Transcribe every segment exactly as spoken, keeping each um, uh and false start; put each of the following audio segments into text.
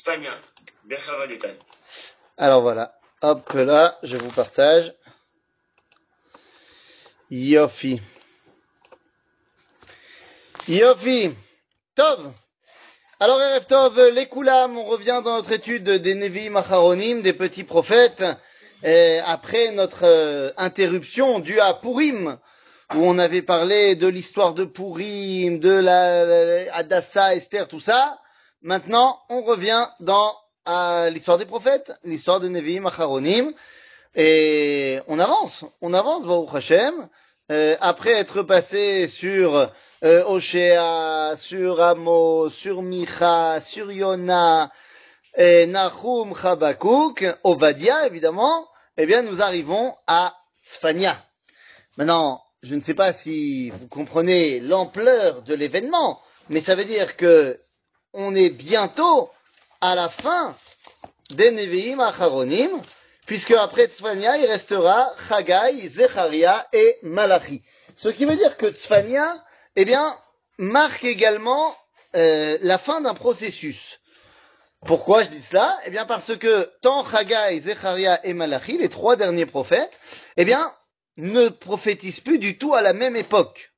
Tania, Bechava Détail. Alors voilà, hop là, je vous partage. Yofi. Yofi. Tov. Alors, Erev Tov, les Koulam, on revient dans notre étude des Nevi'im Acharonim, des petits prophètes, et après notre euh, interruption due à Purim, où on avait parlé de l'histoire de Purim, de la, la Hadassa, Esther, tout ça. Maintenant, on revient dans à l'histoire des prophètes, l'histoire des Nevi'im Acharonim, et on avance, on avance, Baruch Hashem. Euh, après être passé sur euh, Oshéa, sur Amos, sur Micha, sur Yona, et Nahum, Chabakouk, Ovadia, évidemment, eh bien, nous arrivons à Sphania. Maintenant, je ne sais pas si vous comprenez l'ampleur de l'événement, mais ça veut dire que on est bientôt à la fin des Nevi'im Acharonim, puisque après Tzfania, il restera Chagai, Zecharia et Malachi. Ce qui veut dire que Tzfania, eh bien, marque également euh, la fin d'un processus. Pourquoi je dis cela? Eh bien, parce que tant Chagai, Zecharia et Malachi, les trois derniers prophètes, eh bien, ne prophétisent plus du tout à la même époque.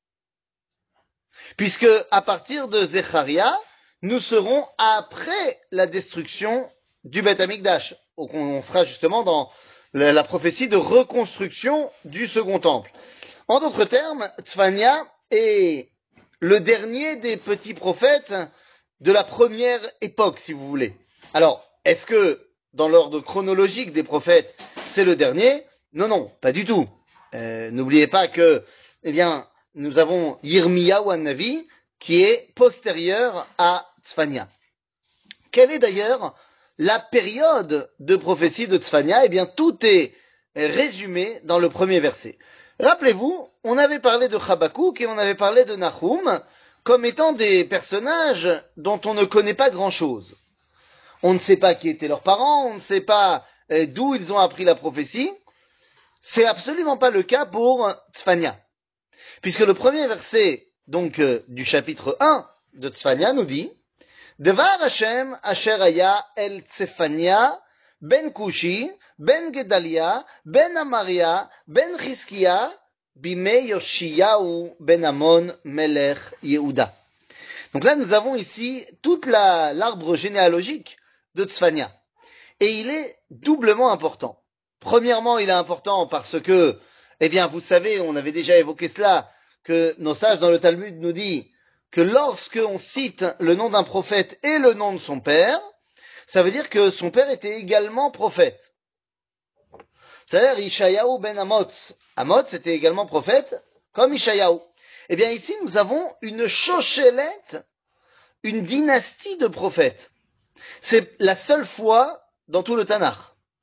Puisque, à partir de Zecharia, nous serons après la destruction du Beth Amikdash. On sera justement dans la, la prophétie de reconstruction du second temple. En d'autres termes, Tzfania est le dernier des petits prophètes de la première époque, si vous voulez. Alors, est-ce que, dans l'ordre chronologique des prophètes, c'est le dernier? Non, non, pas du tout. Euh, n'oubliez pas que, eh bien, nous avons Yirmiyahu an-Navi, qui est postérieur à Tzfania. Quelle est d'ailleurs la période de prophétie de Tzfania? Eh bien, tout est résumé dans le premier verset. Rappelez-vous, on avait parlé de Chabakouk et on avait parlé de Nahum comme étant des personnages dont on ne connaît pas grand-chose. On ne sait pas qui étaient leurs parents, on ne sait pas d'où ils ont appris la prophétie. C'est absolument pas le cas pour Tzfania. Puisque le premier verset, donc, euh, du chapitre un de Tzfania nous dit Devar Hashem asher haya el Tzefania ben Kushi ben Gedalia ben Amaria ben Chizkia bimei Yoshiyahu ben Amon melech Yehuda. Donc là, nous avons ici toute la, l'arbre généalogique de Tzfania. Et il est doublement important. Premièrement, il est important parce que, eh bien, vous savez, on avait déjà évoqué cela, que nos sages dans le Talmud nous disent que lorsque on cite le nom d'un prophète et le nom de son père, ça veut dire que son père était également prophète. C'est-à-dire Ishayahu ben Amoz. Amoz était également prophète, comme Ishayahu. Eh bien, ici, nous avons une chochelette, une dynastie de prophètes. C'est la seule fois dans tout le Tanakh.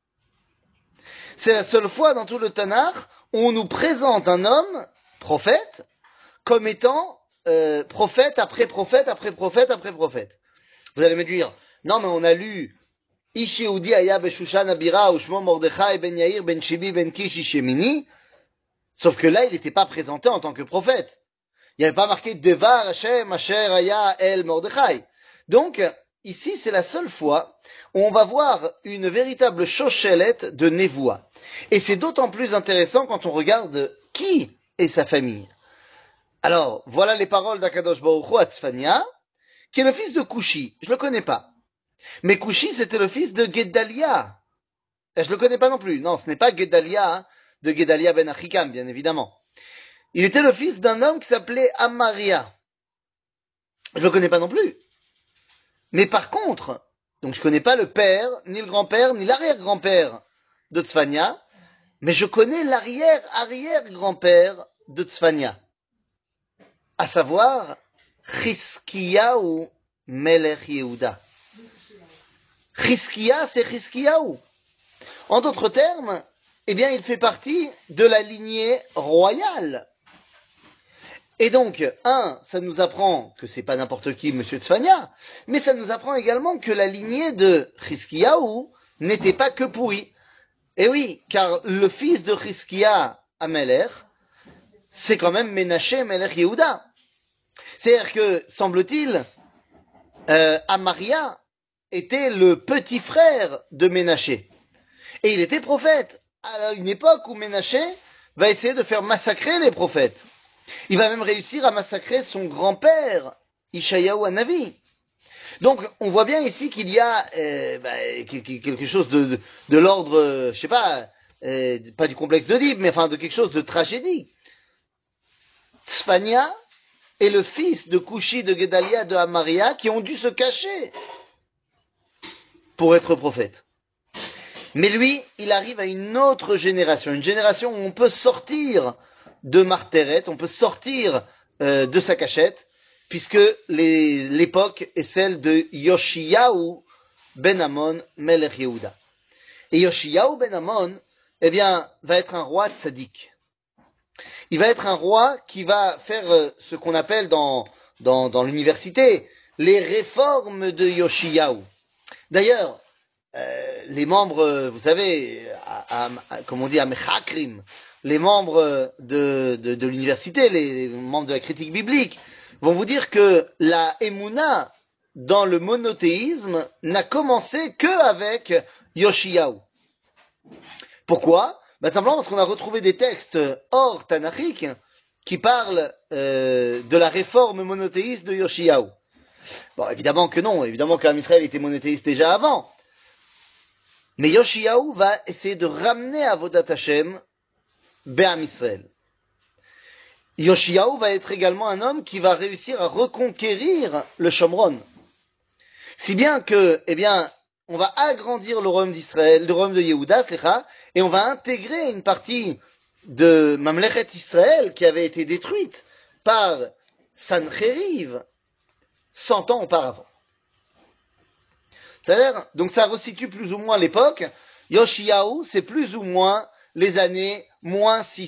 C'est la seule fois dans tout le Tanakh où on nous présente un homme, prophète, comme étant euh, prophète après prophète après prophète après prophète. Vous allez me dire, non mais on a lu Ish Yehudi Aya Beshushan Abira Ushmo Mordechai Ben Yair Ben Shibi Ben Kish Ishemini, sauf que là il n'était pas présenté en tant que prophète. Il n'y avait pas marqué Devar Hashem Asher Aya El Mordechai. Donc ici c'est la seule fois où on va voir une véritable chochelette de Nevoa. Et c'est d'autant plus intéressant quand on regarde qui est sa famille. Alors, voilà les paroles d'Akadosh Baruch Hu à Tzfania, qui est le fils de Kushi. Je le connais pas. Mais Kushi, c'était le fils de Gedalia. Et je le connais pas non plus. Non, ce n'est pas Gedalia, hein, de Gedalia ben Achikam, bien évidemment. Il était le fils d'un homme qui s'appelait Amaria. Je le connais pas non plus. Mais par contre, donc je connais pas le père, ni le grand-père, ni l'arrière-grand-père de Tzfania, mais je connais l'arrière-arrière-grand-père de Tzfania. À savoir, Chizkiyahu Melech Yehuda. Chizkiya, c'est Chizkiyahu. En d'autres termes, eh bien, il fait partie de la lignée royale. Et donc, un, ça nous apprend que c'est pas n'importe qui, Monsieur Tzfania, mais ça nous apprend également que la lignée de Chizkiyahu n'était pas que pourrie. Et oui, car le fils de Chizkiya Amelech, c'est quand même Menaché Melech Yehuda. C'est-à-dire que, semble-t-il, euh, Amaria était le petit frère de Ménaché. Et il était prophète à une époque où Ménaché va essayer de faire massacrer les prophètes. Il va même réussir à massacrer son grand-père, Ishayahu Hanavi. Donc, on voit bien ici qu'il y a euh, bah, quelque chose de, de, de l'ordre, euh, je sais pas, euh, pas du complexe d'Oedipe, mais enfin de quelque chose de tragédie. Tzfania est le fils de Cushi, de Gedalia, de Amaria, qui ont dû se cacher pour être prophète. Mais lui, il arrive à une autre génération, une génération où on peut sortir de Martéret, on peut sortir euh, de sa cachette, puisque les, l'époque est celle de Yoshiyahu ben Amon Melech Yehuda. Et Yoshiyahu ben Amon, eh bien, va être un roi tzaddik. Il va être un roi qui va faire euh, ce qu'on appelle dans, dans, dans l'université les réformes de Yoshiyahu. D'ailleurs, euh, les membres, vous savez, à, à, à, comme on dit, à Mechakrim, les membres de, de, de l'université, les, les membres de la critique biblique, vont vous dire que la Emouna dans le monothéisme n'a commencé qu'avec Yoshiyahu. Pourquoi? Ben, simplement parce qu'on a retrouvé des textes hors tanachiques qui parlent euh, de la réforme monothéiste de Yoshiyahu. Bon, évidemment que non, évidemment qu'Am Israël était monothéiste déjà avant. Mais Yoshiyahu va essayer de ramener Avodat Hashem Be'am Israël. Yoshiyahu va être également un homme qui va réussir à reconquérir le Shomron. Si bien que, eh bien, on va agrandir le royaume d'Israël, le royaume de Yehuda, et on va intégrer une partie de Mamlechet Israël qui avait été détruite par Sancheriv cent ans auparavant. C'est-à-dire, donc ça resitue plus ou moins l'époque. Yoshiyahu, c'est plus ou moins les années moins six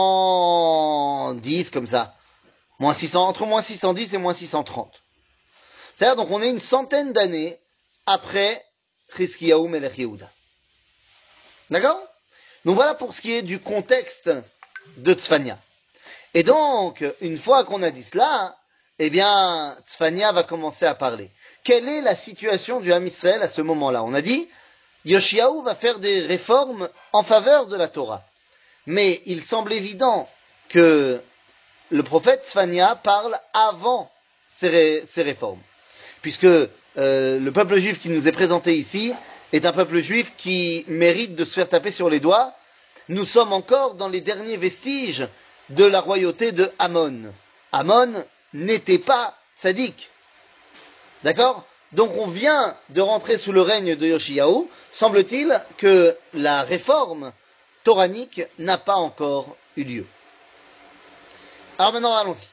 cent dix, comme ça. Moins six cents, entre moins six cent dix et moins six cent trente. C'est-à-dire, donc on est une centaine d'années après Chizkiyahu Melech Yehuda. D'accord? Donc voilà pour ce qui est du contexte de Tzfania. Et donc, une fois qu'on a dit cela, eh bien, Tzfania va commencer à parler. Quelle est la situation du Ham Israël à ce moment-là? On a dit, Yoshiyahu va faire des réformes en faveur de la Torah. Mais il semble évident que le prophète Tzfania parle avant ces, ré, ces réformes. Puisque euh, le peuple juif qui nous est présenté ici est un peuple juif qui mérite de se faire taper sur les doigts. Nous sommes encore dans les derniers vestiges de la royauté de Amon. Amon n'était pas tzaddik. D'accord? Donc on vient de rentrer sous le règne de Yoshiyahu. Semble-t-il que la réforme toranique n'a pas encore eu lieu. Alors maintenant, allons-y.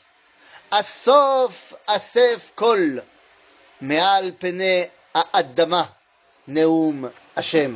Asof Asef Kol Me'al Pene Ha'adama Neum Hashem.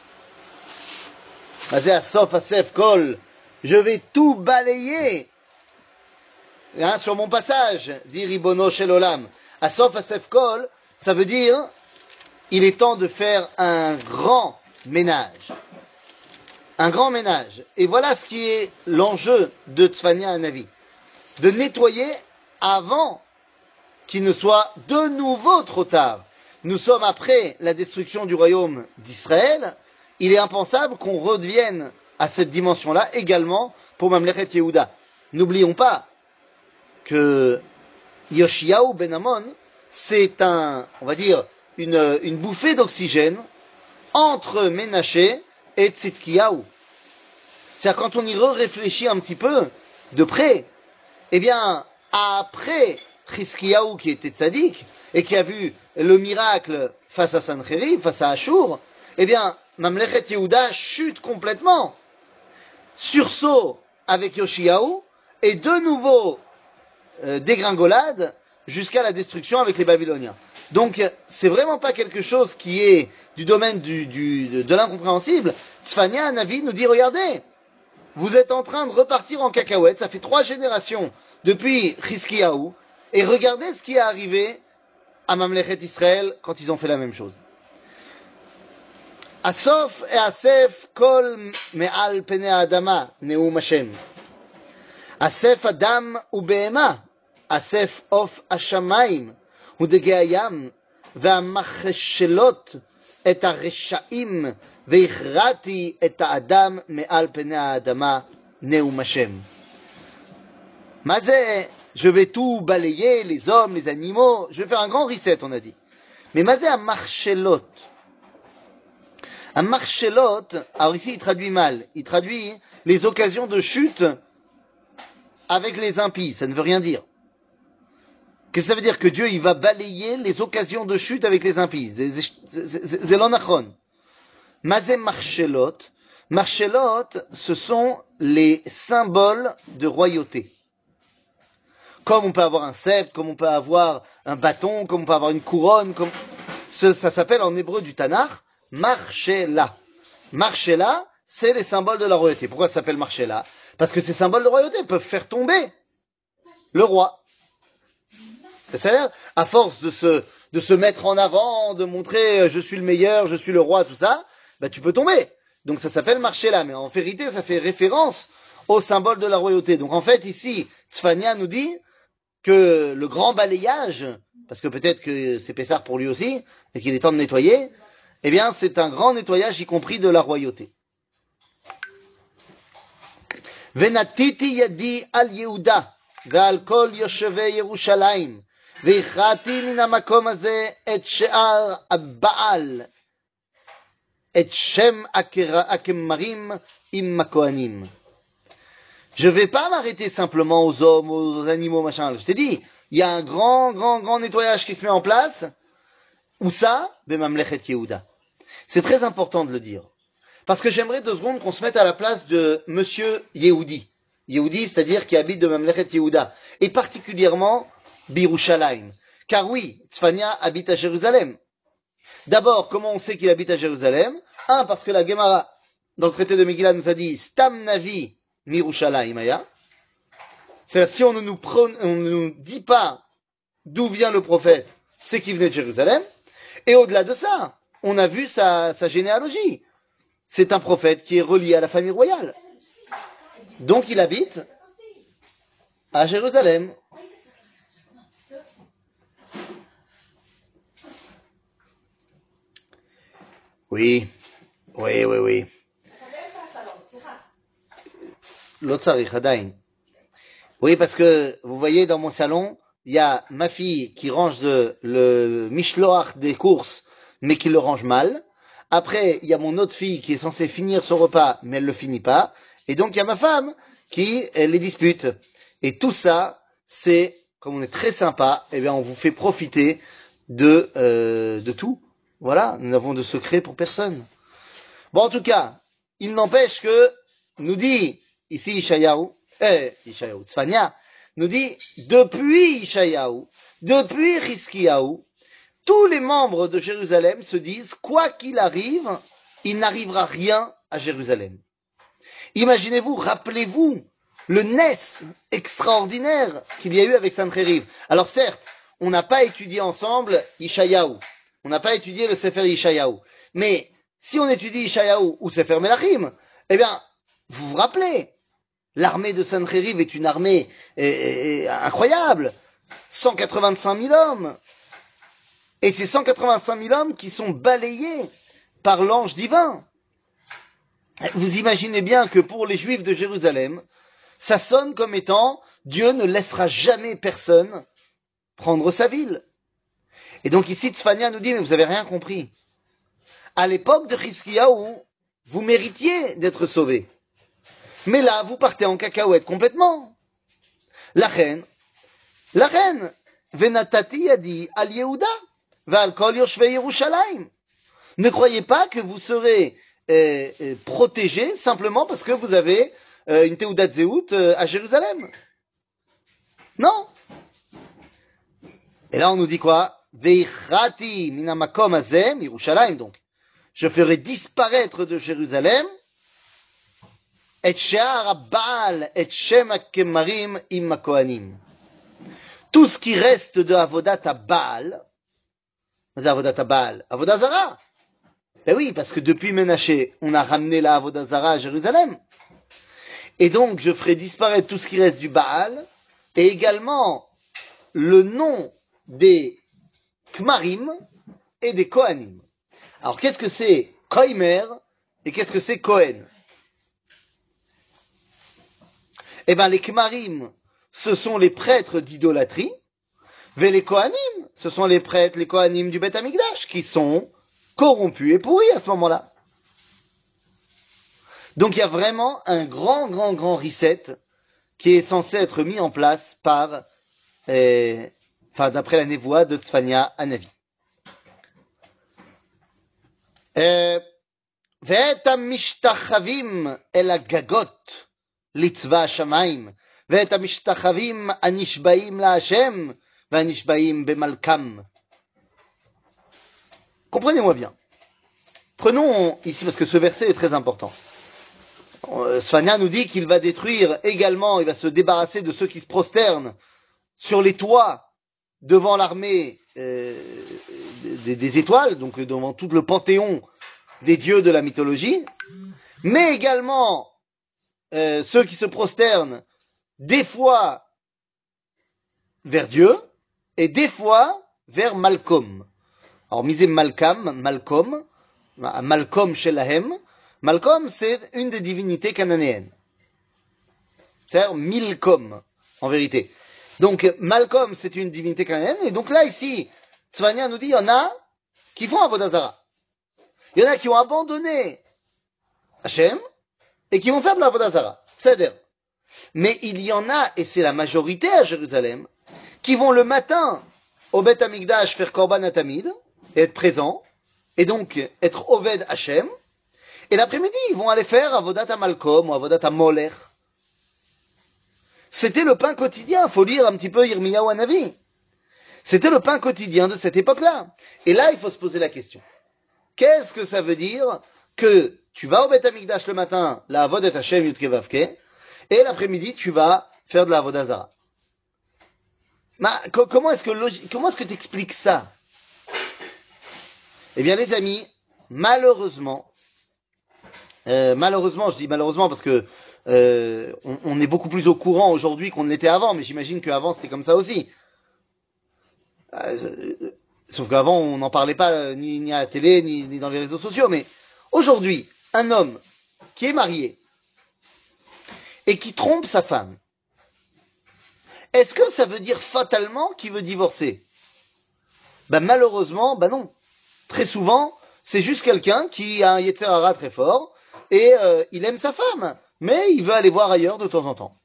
Asof Asef Kol. Je vais tout balayer hein, sur mon passage, dit Ribono Shel Olam. Asof Asef Kol, ça veut dire il est temps de faire un grand ménage. Un grand ménage. Et voilà ce qui est l'enjeu de Tzfania Hanavi. De nettoyer avant qu'il ne soit de nouveau trop tard. Nous sommes après la destruction du royaume d'Israël. Il est impensable qu'on revienne à cette dimension-là également pour Mamlechet Yehuda. N'oublions pas que Yoshiyahu ben Amon, c'est un, on va dire, une, une bouffée d'oxygène entre Ménaché et Tzidkiyahu. C'est-à-dire quand on y réfléchit un petit peu de près, eh bien, après Chizkiyahu qui était tzaddik et qui a vu le miracle face à Sancheriv, face à Ashur, eh bien, Mamlechet Yehuda chute complètement. Sursaut avec Yoshiyahu et de nouveau euh, dégringolade jusqu'à la destruction avec les Babyloniens. Donc, c'est vraiment pas quelque chose qui est du domaine du, du, de, de l'incompréhensible. Tzfania Hanavi nous dit, regardez, vous êtes en train de repartir en cacahuète, ça fait trois générations depuis Chizkiyahu, et regardez ce qui est arrivé à Mamlechet Israël quand ils ont fait la même chose. Asof et Asef kol me'al pene adama neum Hashem. Asef adam ubehema, Asef of hashamayim, udege hayam, והמכשלות את הרשעים, והכרעתי את האדם מעל פני האדמה, נאום השם. מה זה? Je vais tout balayer, les hommes, les animaux, je vais faire un grand reset, on a dit. Mais מה זה המכשלות? המכשלות, alors ici il traduit mal, il traduit les occasions de chute avec les impies, ça ne veut rien dire. Qu'est-ce que ça veut dire? Que Dieu il va balayer les occasions de chute avec les impies. C'est l'onachron. Mazé marchelot. Marchelot, ce sont les symboles de royauté. Comme on peut avoir un sceptre, comme on peut avoir un bâton, comme on peut avoir une couronne, comme... ça, ça s'appelle en hébreu du Tanakh, marchela. Marchela, c'est les symboles de la royauté. Pourquoi ça s'appelle marchela? Parce que ces symboles de royauté peuvent faire tomber le roi. C'est-à-dire, à force de se, de se mettre en avant, de montrer euh, je suis le meilleur, je suis le roi, tout ça, bah tu peux tomber. Donc ça s'appelle marchela, mais en vérité ça fait référence au symbole de la royauté. Donc en fait ici, Tzfania nous dit que le grand balayage, parce que peut-être que c'est Pessar pour lui aussi, et qu'il est temps de nettoyer, eh bien c'est un grand nettoyage y compris de la royauté. Venatiti yadi al Yehuda, ve'al kol yoshevei Yerushalayim, והכרעתי מן המקום הזה את שאר הבעל, את שם הכמרים עם הכהנים. Je vais pas m'arrêter simplement aux hommes, aux animaux, machin. Je t'ai dit, il y a un grand, grand, grand nettoyage qui se met en place. Où ça? Bemamlechet Yehuda. C'est très important de le dire. Parce que j'aimerais deux secondes qu'on se mette à la place de Monsieur Yehudi. Yehudi, c'est-à-dire qui habite de Mamlechet Yehuda. Et particulièrement, Birushalayim. Car oui, Tzfania habite à Jérusalem. D'abord, comment on sait qu'il habite à Jérusalem? Un, parce que la Gemara, dans le traité de Megillah, nous a dit Stam Navi Mirushalayim Aya. C'est-à-dire, si on ne nous, prône, on ne nous dit pas d'où vient le prophète, c'est qu'il venait de Jérusalem. Et au-delà de ça, on a vu sa, sa généalogie. C'est un prophète qui est relié à la famille royale. Donc il habite à Jérusalem. Oui, oui, oui, oui. L'autre sarich, Hadain. Oui, parce que vous voyez dans mon salon, il y a ma fille qui range de, le mishloach des courses, mais qui le range mal. Après, il y a mon autre fille qui est censée finir son repas, mais elle le finit pas. Et donc, il y a ma femme qui elle, les dispute. Et tout ça, c'est, comme on est très sympa, eh bien, on vous fait profiter de, euh, de tout. Voilà, nous n'avons de secret pour personne. Bon, en tout cas, il n'empêche que, nous dit, ici, Ishayahu, eh, Ishayahu, Tzfania, nous dit, depuis Ishayahu, depuis Chizkiyahu, tous les membres de Jérusalem se disent, quoi qu'il arrive, il n'arrivera rien à Jérusalem. Imaginez-vous, rappelez-vous, le Ness extraordinaire qu'il y a eu avec Sancheriv. Alors certes, on n'a pas étudié ensemble Ishayahu. On n'a pas étudié le Sefer Ishayahu. Mais, si on étudie Ishayahu ou Sefer Melachim, eh bien, vous vous rappelez, l'armée de Sancheriv est une armée eh, eh, incroyable. cent quatre-vingt-cinq mille hommes. Et ces cent quatre-vingt-cinq mille hommes qui sont balayés par l'ange divin. Vous imaginez bien que pour les Juifs de Jérusalem, ça sonne comme étant Dieu ne laissera jamais personne prendre sa ville. Et donc ici, Tzfania nous dit, mais vous avez rien compris. À l'époque de Chizkiyahu, vous méritiez d'être sauvés. Mais là, vous partez en cacahuète complètement. La reine, la reine, Venatati yadi al Yehuda, ve'al kol yoshvei Yerushalayim. Ne croyez pas que vous serez euh, euh, protégés simplement parce que vous avez euh, une Teudat Zeut euh, à Jérusalem. Non. Et là, on nous dit quoi? Veichrati minamakom azem, Yerushalayim donc. Je ferai disparaître de Jérusalem et she'ar Baal et shem hakemarim im hakohanim. Tout ce qui reste de Avodat à Baal, Avodat à Baal, Avodat Zara. Ben oui, parce que depuis Ménaché, on a ramené la Avodat Zara à Jérusalem. Et donc, je ferai disparaître tout ce qui reste du Baal, et également le nom des Kmarim, et des Kohanim. Alors, qu'est-ce que c'est Koimer et qu'est-ce que c'est Kohen? Eh bien, les Kmarim, ce sont les prêtres d'idolâtrie, et les Kohanim, ce sont les prêtres, les Kohanim du Beth Amikdash, qui sont corrompus et pourris à ce moment-là. Donc, il y a vraiment un grand, grand, grand reset qui est censé être mis en place par, euh, enfin, d'après la névoie de Tzfania Hanavi. ואת המשתחווים אל הגגות לצבא השמיים, ואת המשתחווים הנשבעים להשם והנשבעים במלכם. Comprenez-moi bien. Prenons ici, parce que ce verset est très important. Tzfania nous dit qu'il va détruire également, il va se débarrasser de ceux qui se prosternent sur les toits devant l'armée euh, des, des étoiles, donc devant tout le panthéon des dieux de la mythologie, mais également euh, ceux qui se prosternent des fois vers Dieu et des fois vers Malcolm. Alors, misez Malkam, Malcolm, Malcolm Shelahem. Malcolm, c'est une des divinités cananéennes. C'est-à-dire Milcom, en vérité. Donc, Malcolm, c'est une divinité cananéenne. Et donc là, ici, Tzfania nous dit, il y en a qui font Avodah Zarah. Il y en a qui ont abandonné Hachem et qui vont faire de l'Avodah Zarah. C'est-à-dire. Mais il y en a, et c'est la majorité à Jérusalem, qui vont le matin au Beth Amikdash faire Korban Atamid, et être présents, et donc être Oved Hachem, et l'après-midi, ils vont aller faire Avodat Malcolm ou Avodat Molech. C'était le pain quotidien. Faut lire un petit peu Yirmiyahu Hanavi. C'était le pain quotidien de cette époque-là. Et là, il faut se poser la question. Qu'est-ce que ça veut dire que tu vas au Beth Amikdash le matin, la Avodat Hashem Yudke Vavke, et l'après-midi, tu vas faire de la Avodah Zarah. Ma, co- comment est-ce que logi- comment est-ce que tu expliques ça? Eh bien, les amis, malheureusement, euh, malheureusement, je dis malheureusement parce que euh, on, on est beaucoup plus au courant aujourd'hui qu'on l'était avant, mais j'imagine qu'avant c'était comme ça aussi. Euh, sauf qu'avant on n'en parlait pas euh, ni, ni à la télé ni, ni dans les réseaux sociaux. Mais aujourd'hui, un homme qui est marié et qui trompe sa femme, est-ce que ça veut dire fatalement qu'il veut divorcer? Ben malheureusement, ben non. Très souvent, c'est juste quelqu'un qui a un Yetzer Hara très fort et euh, il aime sa femme, mais il veut aller voir ailleurs de temps en temps.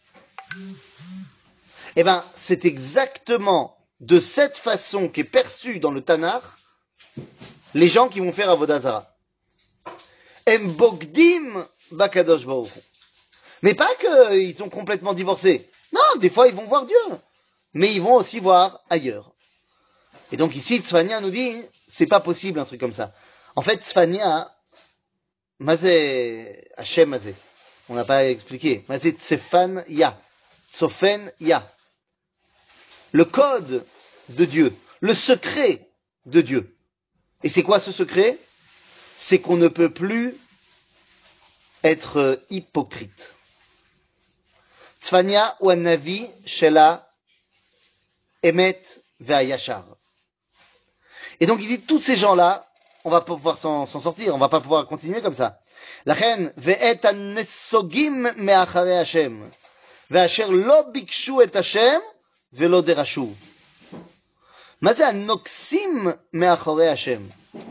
Eh ben, c'est exactement de cette façon qu'est perçue dans le Tanakh les gens qui vont faire Avodah Zarah. Em bogdim bakadosh baruch hu. Mais pas qu'ils sont complètement divorcés. Non, des fois ils vont voir Dieu, mais ils vont aussi voir ailleurs. Et donc ici, Tzfania nous dit, c'est pas possible un truc comme ça. En fait, Tzfania, mazé Hachem mazé, on n'a pas expliqué. Mazé Tsefan ya, Sofen ya. Le code de Dieu, le secret de Dieu. Et c'est quoi ce secret? C'est qu'on ne peut plus être hypocrite. Tzfania ou Navi Shela Emet Ve'ayashar. Et donc il dit, tous ces gens-là, on va pas pouvoir s'en, s'en sortir, on va pas pouvoir continuer comme ça. Lachen ve'et hanesogim me'acharei Hashem, ve'asher lo bikshu et Hashem ve'lo derashu. מה זה הנוקסים מאחורי השם?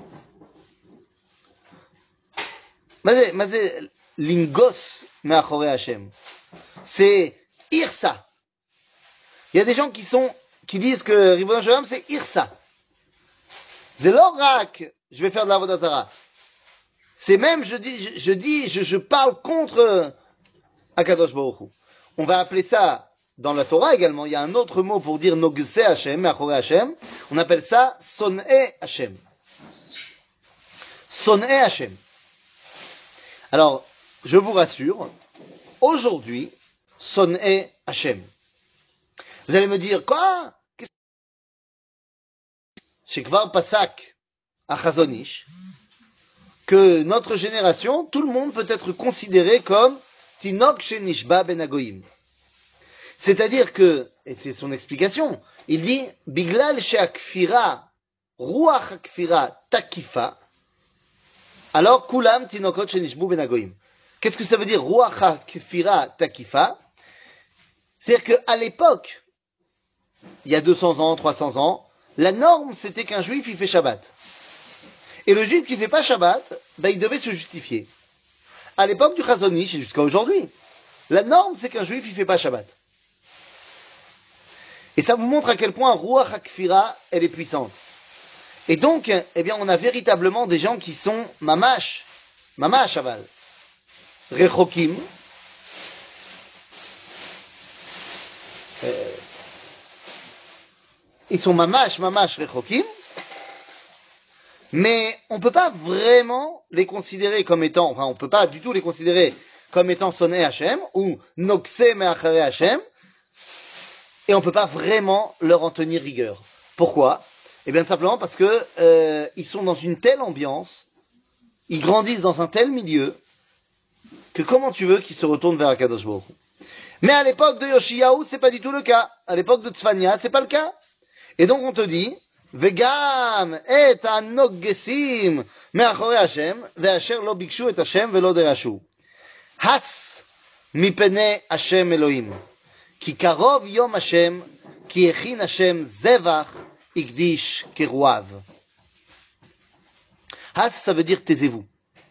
מה זה, מה זה לנגוס מאחורי השם? C'est Irsa. Il y a des gens qui sont, qui disent que Ribono Shel Olam c'est Irsa. C'est l'oracle, je vais faire de la Avodah Zarah. C'est même, je dis, je, je dis, je, je parle contre Akadosh Baruch Hu. On va appeler ça, dans la Torah également, il y a un autre mot pour dire Nogse Hashem, Achore Hashem. On appelle ça Son'e Hashem. Son'e Hashem. Alors, je vous rassure, aujourd'hui, Son'e Hashem. Vous allez me dire, quoi? Shekvar Pasak Achazonish, que notre génération, tout le monde peut être considéré comme Tinok Shenishba Ben Agoyim. C'est-à-dire que, et c'est son explication, il dit, Biglal Sheakfira Ruach HaKfira Takifa, alors Kulam Tinokot Shenishbu Benagoim. Qu'est-ce que ça veut dire Ruach HaKfira Takifa? C'est-à-dire qu'à l'époque, il y a deux cents ans, trois cents ans, la norme c'était qu'un juif il fait Shabbat. Et le juif qui fait pas Shabbat, ben, il devait se justifier. À l'époque du Chazon Ish et jusqu'à aujourd'hui, la norme c'est qu'un juif il fait pas Shabbat. Et ça vous montre à quel point Ruach HaKfira elle est puissante. Et donc, eh bien, on a véritablement des gens qui sont mamash, mamash aval, rechokim, euh, ils sont mamash, mamash, rechokim, mais on ne peut pas vraiment les considérer comme étant, enfin, on ne peut pas du tout les considérer comme étant sonné Hachem, ou nokse me'achare Hachem, et on ne peut pas vraiment leur en tenir rigueur. Pourquoi? Eh bien, tout simplement parce que euh, ils sont dans une telle ambiance, ils grandissent dans un tel milieu, que comment tu veux qu'ils se retournent vers Akadosh Baruch Hu. Mais à l'époque de Yoshiyahu, c'est pas du tout le cas. À l'époque de Tzfania, c'est pas le cas. Et donc on te dit, Vegam et anogesim me'achore Hashem, ve'asher lo bikshu et Hashem ve'lo derashu. Has mipene Hashem Elohim. Ki karov yom Hashem, ki echin Hashem zevach, Ikdish Kerouav. Has, ça veut dire taisez-vous.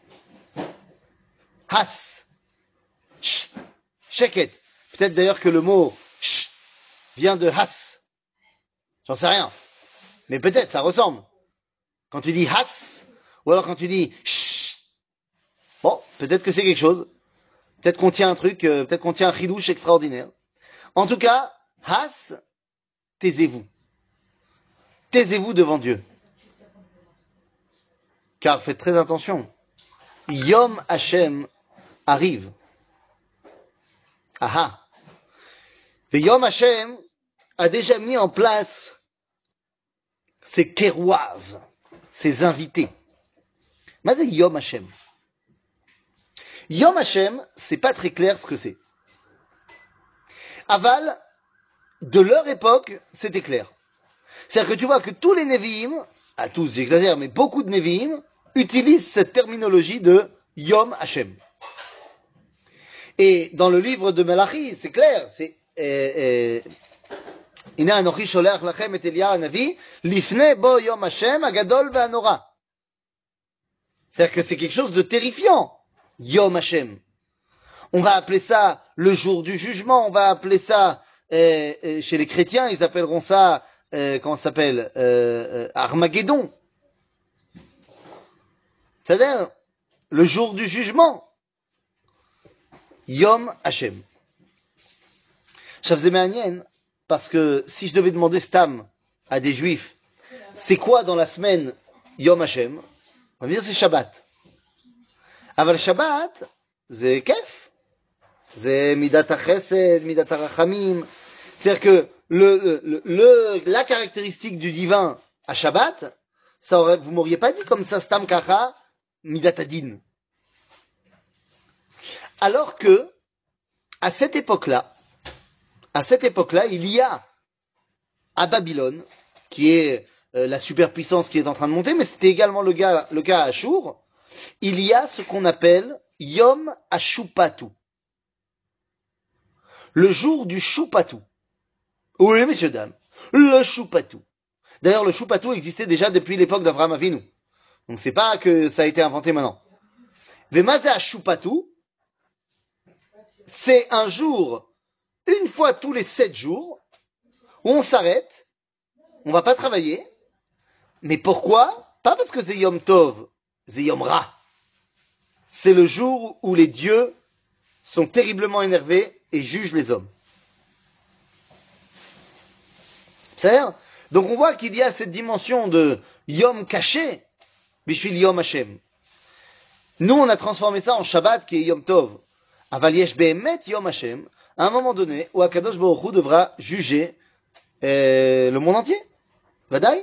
Has. Chut. Sheket. Peut-être d'ailleurs que le mot chut vient de has. J'en sais rien. Mais peut-être, ça ressemble. Quand tu dis has, ou alors quand tu dis chut. Bon, peut-être que c'est quelque chose. Peut-être qu'on tient un truc, euh, peut-être qu'on tient un chidouche extraordinaire. En tout cas, has, taisez-vous. Taisez-vous devant Dieu. Car faites très attention. Yom Hashem arrive. Aha. Et Yom Hashem a déjà mis en place ses kerouav, ses invités. Mais c'est Yom Hashem. Yom Hashem, c'est pas très clair ce que c'est. Aval, de leur époque, c'était clair. C'est-à-dire que tu vois que tous les Nevi'im, à tous j'exagère, mais beaucoup de Nevi'im, utilisent cette terminologie de Yom Hashem. Et dans le livre de Malachi, c'est clair, c'est Ina anochi sholeach lachem et Elia hanavi lifnei bo Yom Hashem hagadol ve'hanora. C'est-à-dire que c'est quelque chose de terrifiant, Yom Hashem. On va appeler ça le jour du jugement, on va appeler ça, euh, euh, chez les chrétiens, ils appelleront ça Euh, comment ça s'appelle euh, euh, Armageddon. C'est-à-dire le jour du jugement. Yom Hashem. Ça faisait m'anienne parce que si je devais demander stam à des juifs, c'est quoi dans la semaine Yom Hashem? On va me dire c'est Shabbat. Aval Shabbat, c'est kef. C'est midat hachesed, midat harachamim. C'est-à-dire que le, le, le, la caractéristique du divin à Shabbat, ça aurait, vous m'auriez pas dit comme ça, Stam Kacha, Midatadin. Alors que, à cette époque-là, à cette époque-là, il y a, à Babylone, qui est euh, la superpuissance qui est en train de monter, mais c'était également le, gars, le cas à Ashur, il y a ce qu'on appelle Yom Ashupatu. Le jour du Shupatu. Oui, messieurs, dames, le choupatou. D'ailleurs, le choupatou existait déjà depuis l'époque d'Avraham Avinu. Donc, c'est pas que ça a été inventé maintenant. Vemaza choupatou, c'est un jour, une fois tous les sept jours, où on s'arrête, on va pas travailler. Mais pourquoi? Pas parce que c'est Yom Tov, c'est Yom Ra. C'est le jour où les dieux sont terriblement énervés et jugent les hommes. C'est-à-dire, donc on voit qu'il y a cette dimension de Yom caché, Bishvil Yom Hashem. Nous, on a transformé ça en Shabbat qui est Yom Tov. Aval yesh be'emet Yom Hashem, à un moment donné, où Akadosh Baruch Hu devra juger euh, le monde entier. Vadaï.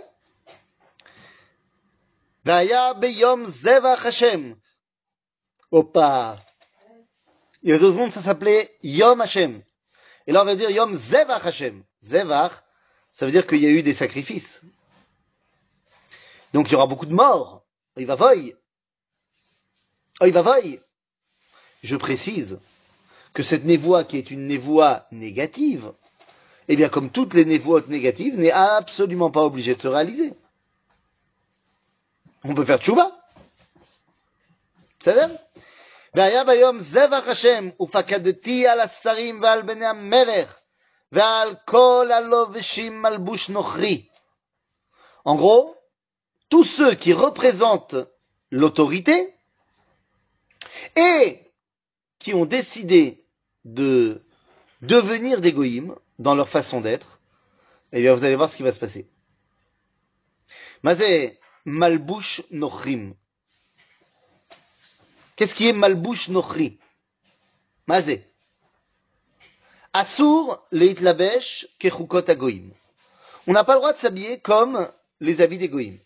Vaya beyom zevach Hashem. Opa. Il y a deux secondes, ça s'appelait Yom Hashem. Et là, on va dire Yom zevach Hashem. Zevach, ça veut dire qu'il y a eu des sacrifices. Donc il y aura beaucoup de morts. Il va voy. Il va voy. Je précise que cette névoie qui est une névoie négative, eh bien comme toutes les névoies négatives, n'est absolument pas obligée de se réaliser. On peut faire tchouba. בסדר? והיה ביום זבח השם ופקדתי על השרים ועל בני המלך ועל כל הלובשים מלבוש נוכרי. En gros, tous ceux qui représentent l'autorité et qui ont décidé de devenir des goïms dans leur façon d'être, eh bien vous allez voir ce qui va se passer. Mazé malbouch nochrim. Qu'est-ce qui est malbouch nochri? Mazé. Assour leitlabesh kechukot agoïm. On n'a pas le droit de s'habiller comme les habits des goïms.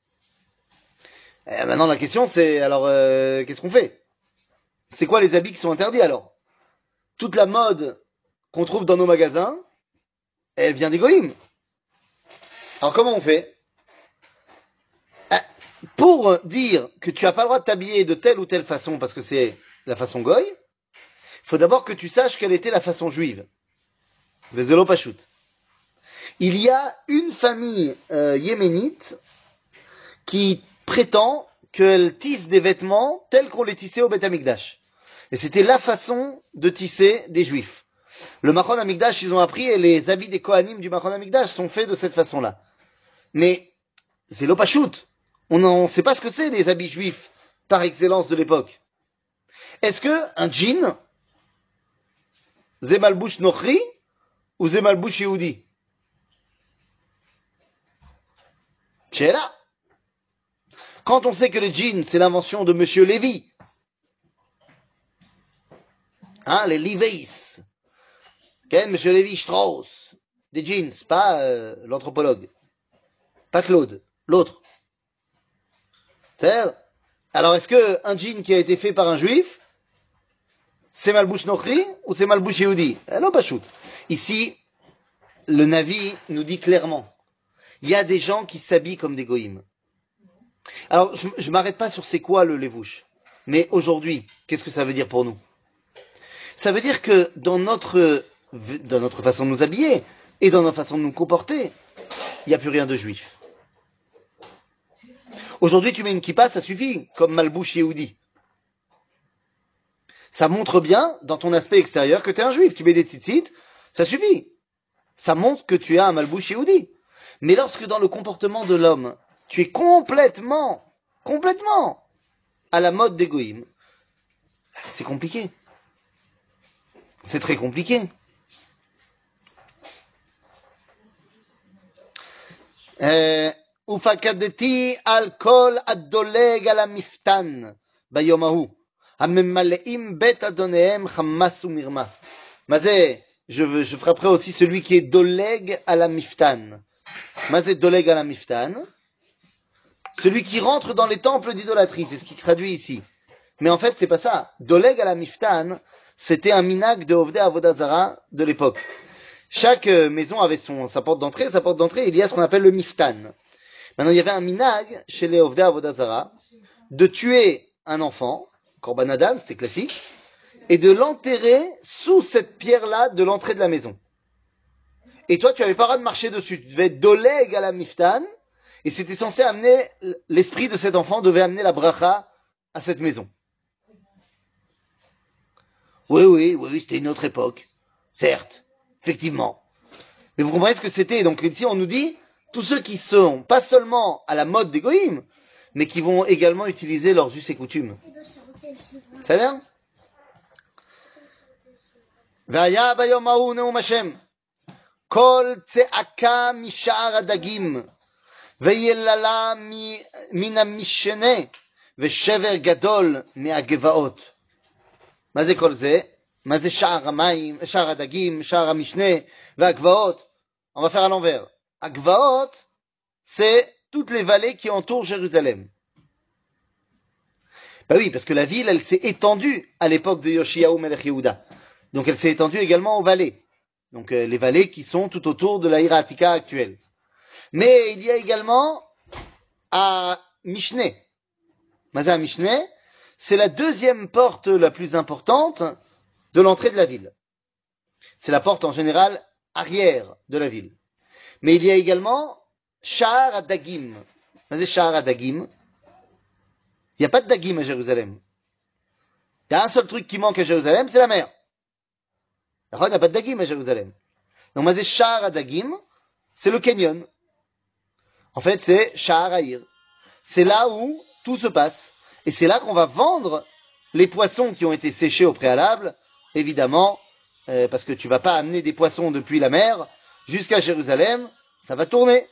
Et maintenant la question c'est, alors euh, qu'est-ce qu'on fait? C'est quoi les habits qui sont interdits alors? Toute la mode qu'on trouve dans nos magasins, elle vient des goïms. Alors comment on fait? Pour dire que tu n'as pas le droit de t'habiller de telle ou telle façon parce que c'est la façon goï, il faut d'abord que tu saches quelle était la façon juive. Vezelo Pashut. Il y a une famille euh, yéménite qui prétend qu'elle tisse des vêtements tels qu'on les tissait au Beth Amikdash. Et c'était la façon de tisser des juifs. Le Machon Amikdash, ils ont appris, et les habits des Kohanim du Machon Amikdash sont faits de cette façon-là. Mais c'est l'opachut. On ne sait pas ce que c'est, les habits juifs, par excellence de l'époque. Est-ce que un jean, Zemalbouch Nochri, ou Zemalbouch Yehudi? Sheila. Quand on sait que le jean, c'est l'invention de Monsieur Lévy, hein, les Levi's, okay, Monsieur Lévy Strauss, des jeans, pas euh, l'anthropologue, pas Claude, l'autre. C'est-à-dire, alors est-ce que un jean qui a été fait par un juif, c'est Malbouch Nochri ou c'est Malbouch Yehudi? Non, pas shoot. Ici, le Navi nous dit clairement, il y a des gens qui s'habillent comme des goïms. Alors, je, je m'arrête pas sur c'est quoi le levouche. Mais aujourd'hui, qu'est-ce que ça veut dire pour nous? Ça veut dire que dans notre, dans notre façon de nous habiller et dans notre façon de nous comporter, il n'y a plus rien de juif. Aujourd'hui, tu mets une kippa, ça suffit, comme Malbouch Yehudi. Ça montre bien, dans ton aspect extérieur, que tu es un juif. Tu mets des tzitzit, ça suffit. Ça montre que tu as un Malbouch Yehudi. Mais lorsque dans le comportement de l'homme, tu es complètement, complètement à la mode des goïms, c'est compliqué. C'est très compliqué. ופקדתי על כל הדולג על המפתן ביום ההוא, הממלאים בית אדוניהם חמס ומרמה. מה זה? Je, je frapperai aussi celui qui est doleg à la miftan. מה זה doleg à la miftan? Celui qui rentre dans les temples d'idolâtrie, c'est ce qui traduit ici. Mais en fait, c'est pas ça. Doleg à la miftan, c'était un minag de Ovdei Avodah Zara de l'époque. Chaque maison avait son, sa porte d'entrée. Sa porte d'entrée, il y a ce qu'on appelle le miftan. Maintenant, il y avait un minag chez les Ovdei Avodah Zara de tuer un enfant, Korban Adam, c'était classique, et de l'enterrer sous cette pierre-là de l'entrée de la maison. Et toi, tu avais pas le droit de marcher dessus. Tu devais être doleg à la miftan, et c'était censé amener, l'esprit de cet enfant devait amener la bracha à cette maison. Oui, oui, oui, c'était une autre époque. Certes, effectivement. Mais vous comprenez ce que c'était. Donc ici, on nous dit, tous ceux qui sont pas seulement à la mode des goïms, mais qui vont également utiliser leurs us et coutumes. C'est-à-dire? והיה ביום ההוא נאום השם, כל צעקה משער הדגים, ויללה מן המשנה, ושבר גדול מהגבעות. מה זה כל זה? מה זה שער המים, שער הדגים, שער המשנה, והגבעות? On va faire à l'envers. הגבעות, c'est toutes les vallées qui entourent Jérusalem. Ben oui, parce que la ville, elle s'est étendue à l'époque de Yoshiyahu Melech Yehuda. Donc elle s'est étendue également aux vallées. Donc euh, les vallées qui sont tout autour de la Ira Atika actuelle. Mais il y a également à Mishneh. Mazah Mishneh, c'est la deuxième porte la plus importante de l'entrée de la ville. C'est la porte en général arrière de la ville. Mais il y a également Sha'ar Adagim. Mazah Sha'ar Adagim. Il n'y a pas de Dagim à Jérusalem. Il y a un seul truc qui manque à Jérusalem, c'est la mer. D'accord, il n'y a pas de Dagim à Jérusalem. Donc Mazah Sha'ar Adagim, c'est le canyon. En fait, c'est Sha'ar Ha'ir. C'est là où tout se passe. Et c'est là qu'on va vendre les poissons qui ont été séchés au préalable, évidemment, euh, parce que tu vas pas amener des poissons depuis la mer jusqu'à Jérusalem, ça va tourner.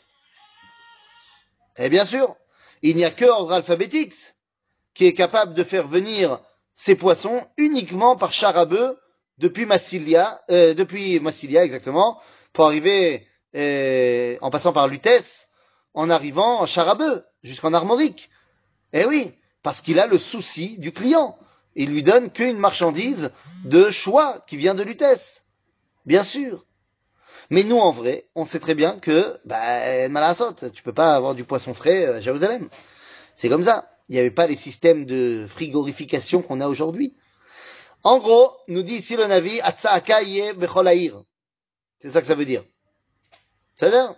Et bien sûr, il n'y a que ordre alphabétique qui est capable de faire venir ces poissons uniquement par char à bœuf depuis Massilia, euh, depuis Massilia exactement, pour arriver euh, en passant par Lutèce, en arrivant en char à bœuf jusqu'en Armorique. Eh oui, parce qu'il a le souci du client. Il lui donne qu'une marchandise de choix qui vient de Lutèce. Bien sûr. Mais nous, en vrai, on sait très bien que, bah, malasot, tu peux pas avoir du poisson frais à Jérusalem. C'est comme ça. Il n'y avait pas les systèmes de frigorification qu'on a aujourd'hui. En gros, nous dit ici le Navi, Atsaaka yeh bechol ha'ir. C'est ça que ça veut dire. C'est-à-dire,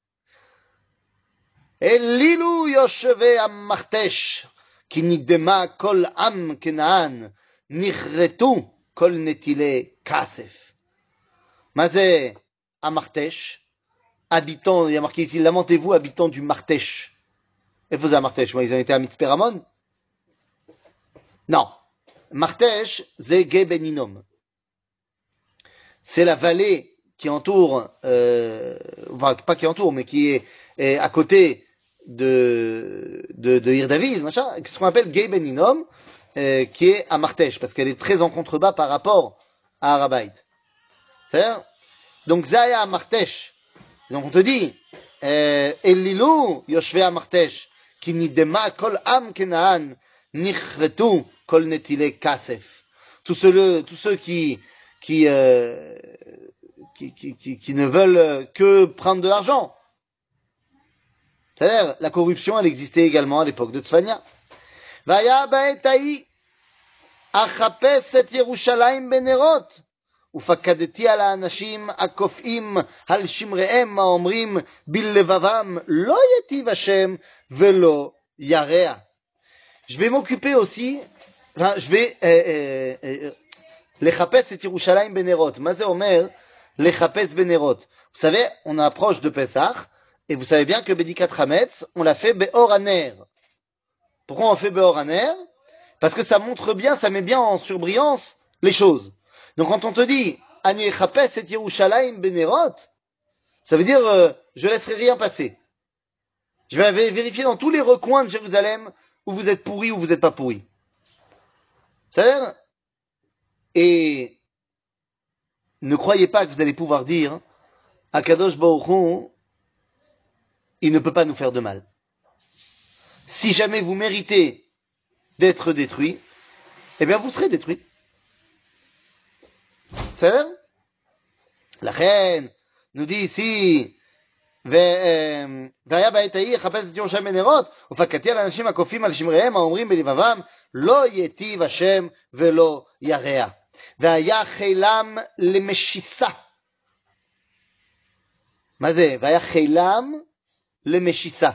Elilu yoshevei Amartesh, ki nidema kol am Kenaan, nichretu kol netile kasef. Mazé Amartesh, habitant, il y a marqué ici, lamentez-vous, habitants du Martesh. Et vous à Martesh, moi, ils ont été à Mitzpeh Ramon? Non. Martesh, c'est Ge Ben Hinnom. C'est la vallée qui entoure, euh, enfin, pas qui entoure, mais qui est, est à côté de, de, de Ir David, machin, ce qu'on appelle Ge Ben Hinnom, euh, qui est à Martesh, parce qu'elle est très en contrebas par rapport à Harabait. C'est-à-dire, donc Zaya à Martesh. Donc on te dit, Elilu Yoshvei à Martesh, ki nidema kol am Kenaan, nichretu kol netile kasef. Tous ceux, tous ceux qui, qui, euh, qui, qui, qui, qui ne veulent que prendre de l'argent. C'est-à-dire, la corruption, elle existait également à l'époque de Tzfania. Vaya ba'etahi, achapes et Yerushalayim benerot. ופקדתי על האנשים הקופאים על שמריהם האומרים בלבבם לא יטיב השם ולא ירע. Je vais m'occuper aussi, enfin, je vais לחפש את ירושלים בנרות. מה זה אומר לחפש בנרות? Vous savez, on approche de Pessah, et vous savez bien que Bédikat Hametz, on l'a fait Be'or Haner. Pourquoi on fait Be'or Haner? Parce que ça montre bien, ça met bien en surbrillance les choses. Donc quand on te dit Ani chapes et Yerushalayim benerot, ça veut dire euh, je laisserai rien passer. Je vais vérifier dans tous les recoins de Jérusalem où vous êtes pourris ou vous n'êtes pas pourris. C'est-à-dire, et ne croyez pas que vous allez pouvoir dire Akadosh Baruch Hu, il ne peut pas nous faire de mal. Si jamais vous méritez d'être détruit, eh bien vous serez détruit. בסדר? לכן, nous dit ici, והיה בעת ההיא יחפש את ירושלים בנרות, ופקדתי על האנשים הקופים על שמריהם האומרים בלבבם, לא ייטיב השם ולא ירע. והיה חילם למשיסה. מה זה? והיה חילם למשיסה.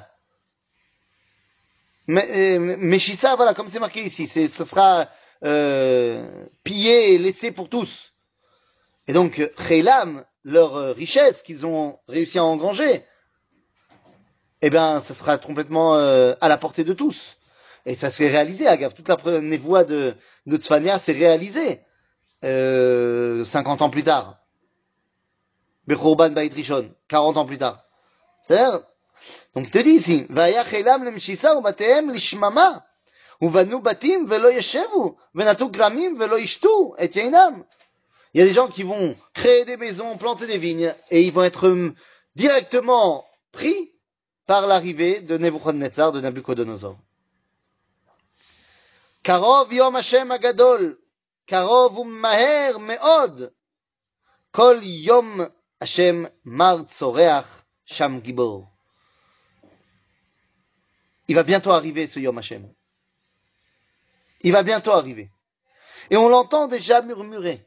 משיסה, voilà, comme c'est marqué ici, ce sera euh, pillé et laissé pour tous. Et donc, Kheilam, leur euh, richesse qu'ils ont réussi à engranger, eh bien, ça sera complètement euh, à la portée de tous. Et ça s'est réalisé, Agave. Toute la névoie de, de Tzfania s'est réalisée euh, cinquante ans plus tard. Bechorban Bait Rishon, quarante ans plus tard. C'est-à-dire, donc il te dit ici, Vaya Kheilam lemshisa ubatehem lishmama, uvanu batim velo yeshevu, venatu gramim velo yishtu et yainam. Il y a des gens qui vont créer des maisons, planter des vignes, et ils vont être directement pris par l'arrivée de Nebuchadnezzar, de Nabucodonosor. Karov yom Hashem agadol, karov u'maher me'od, kol yom Hashem mar tzoreach sham gibor. Il va bientôt arriver ce Yom Hashem. Il va bientôt arriver. Et on l'entend déjà murmurer.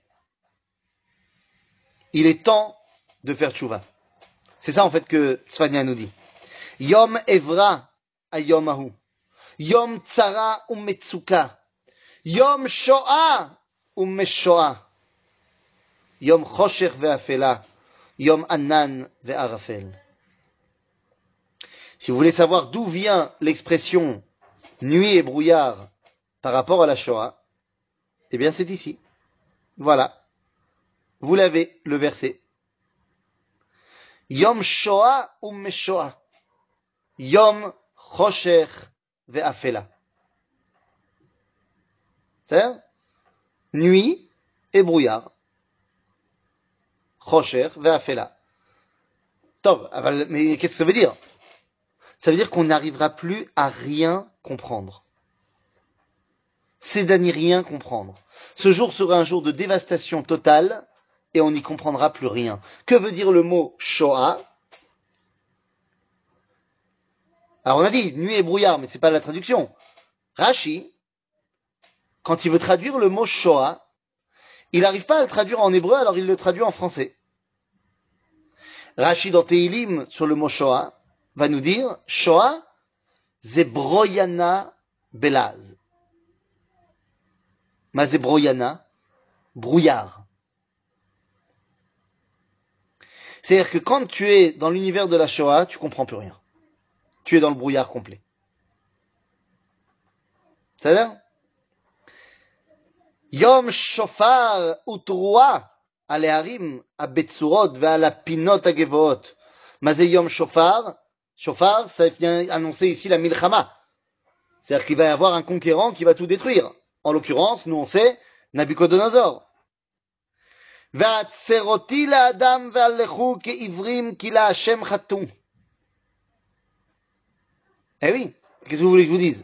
Il est temps de faire tchouva. C'est ça en fait que Tzfania nous dit. Yom Evra ayom ahu. Yom Tzara umetsuka. Yom Shoah umeshoah. Yom Choshech ve'afela. Yom Anan ve'arafel. Si vous voulez savoir d'où vient l'expression nuit et brouillard par rapport à la Shoah, eh bien c'est ici. Voilà. Vous l'avez, le verset. Yom Shoah umeshoah. Yom Choshech ve'afela. C'est-à-dire nuit et brouillard. Choshech ve'afela. Top, mais qu'est-ce que ça veut dire? Ça veut dire qu'on n'arrivera plus à rien comprendre. C'est à n'y rien comprendre. Ce jour sera un jour de dévastation totale et on n'y comprendra plus rien. Que veut dire le mot Shoah? Alors on a dit nuit et brouillard, mais c'est pas la traduction. Rashi, quand il veut traduire le mot Shoah, il n'arrive pas à le traduire en hébreu, alors il le traduit en français. Rashi dans Tehilim, sur le mot Shoah, va nous dire Shoah, ze broyana belaz. Ma ze broyana, brouillard. C'est-à-dire que quand tu es dans l'univers de la Shoah, tu comprends plus rien. Tu es dans le brouillard complet. C'est-à-dire Yom shofar utrua aleharim abetsurot ve'ala pinot agevoot. Mazé Yom shofar. Shofar, ça vient annoncer ici la milchama. C'est-à-dire qu'il va y avoir un conquérant qui va tout détruire. En l'occurrence, nous on sait, Nabucodonosor. Ve'atseroti la'adam ve'alechu ke'ivrim ki la Hashem chatum. Eh oui, qu'est-ce que vous voulez que je vous dise?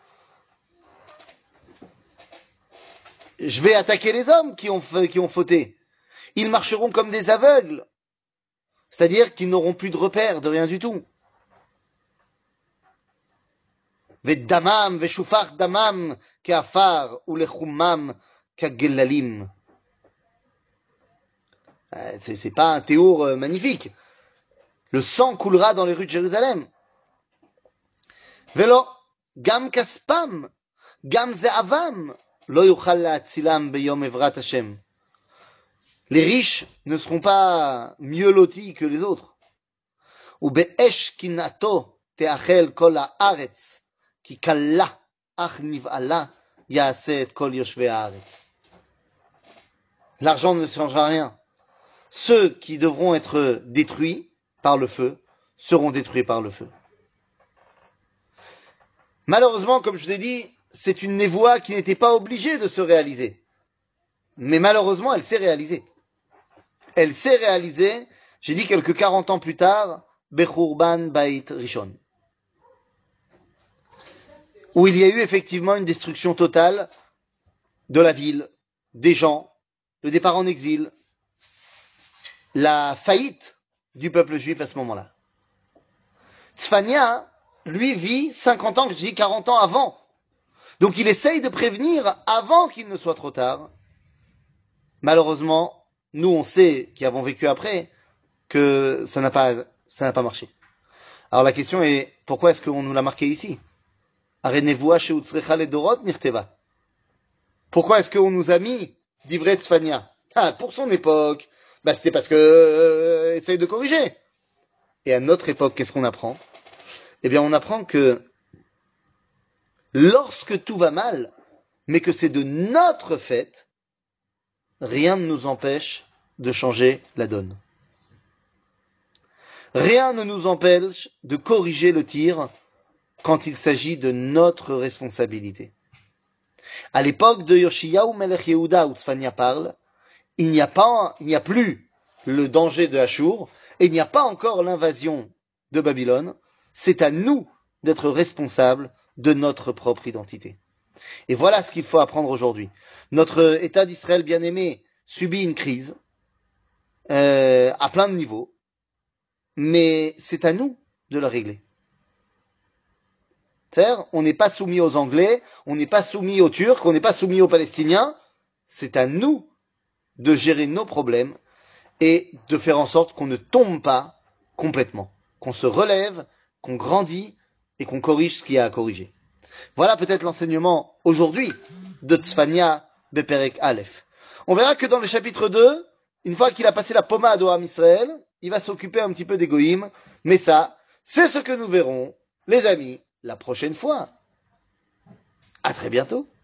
Je vais attaquer les hommes qui ont, qui ont fauté. Ils marcheront comme des aveugles. C'est-à-dire qu'ils n'auront plus de repères, de rien du tout. Ve'damam, ve'shufach damam, ke'afar, ou lechumam, ke'gelalim. C'est, c'est pas un théour euh, magnifique. Le sang coulera dans les rues de Jérusalem. Velo, gam kaspam, gam ze'avam, lo yuchal la'atzilam beyom evrat Hashem. Les riches ne seront pas mieux lotis que les autres. Ou be'esh kinato te'achel kol ha'aretz, ki kalla ach niv'ala ya'aseh et kol yoshvei ha'aretz. L'argent ne changera rien. Ceux qui devront être détruits par le feu seront détruits par le feu. Malheureusement, comme je vous ai dit, c'est une névoie qui n'était pas obligée de se réaliser. Mais malheureusement, elle s'est réalisée. Elle s'est réalisée, j'ai dit quelques quarante ans plus tard, Bechurban Bait Rishon. Où il y a eu effectivement une destruction totale de la ville, des gens, le départ en exil, la faillite du peuple juif à ce moment-là. Tzfania, lui, vit cinquante ans, je dis quarante ans avant. Donc il essaye de prévenir avant qu'il ne soit trop tard. Malheureusement, nous on sait, qui avons vécu après, que ça n'a pas, ça n'a pas marché. Alors la question est, pourquoi est-ce qu'on nous l'a marqué ici? Pourquoi est-ce qu'on nous a mis d'ivrei Tzfania? Ah, pour son époque, bah c'était parce que euh, essaye de corriger. Et à notre époque, qu'est-ce qu'on apprend? Eh bien, on apprend que lorsque tout va mal, mais que c'est de notre fait, rien ne nous empêche de changer la donne. Rien ne nous empêche de corriger le tir quand il s'agit de notre responsabilité. À l'époque de Yoshiyahu Melech Yehuda, où Tzfania parle, il n'y a pas, il n'y a plus le danger de Achour, et il n'y a pas encore l'invasion de Babylone. C'est à nous d'être responsables de notre propre identité. Et voilà ce qu'il faut apprendre aujourd'hui. Notre État d'Israël bien-aimé subit une crise euh, à plein de niveaux, mais c'est à nous de la régler. C'est-à-dire, on n'est pas soumis aux Anglais, on n'est pas soumis aux Turcs, on n'est pas soumis aux Palestiniens. C'est à nous de gérer nos problèmes et de faire en sorte qu'on ne tombe pas complètement, qu'on se relève, qu'on grandit et qu'on corrige ce qu'il y a à corriger. Voilà peut-être l'enseignement aujourd'hui de Tzfania Beperek Aleph. On verra que dans le chapitre deux, une fois qu'il a passé la pommade au Ham Israël, il va s'occuper un petit peu d'égoïme, mais ça, c'est ce que nous verrons, les amis, la prochaine fois. À très bientôt.